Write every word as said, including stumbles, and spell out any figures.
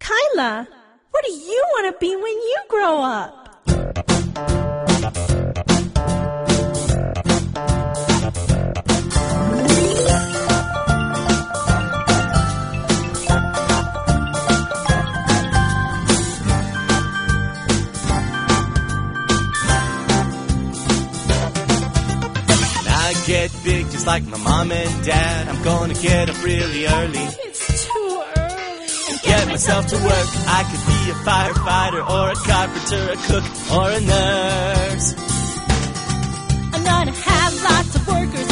Kyla, what do you want to be when you grow up? Get big just like my mom and dad. I'm gonna get up really early. It's too early. And get myself to work. I could be a firefighter or a carpenter, a cook or a nurse. I'm gonna have lots of workers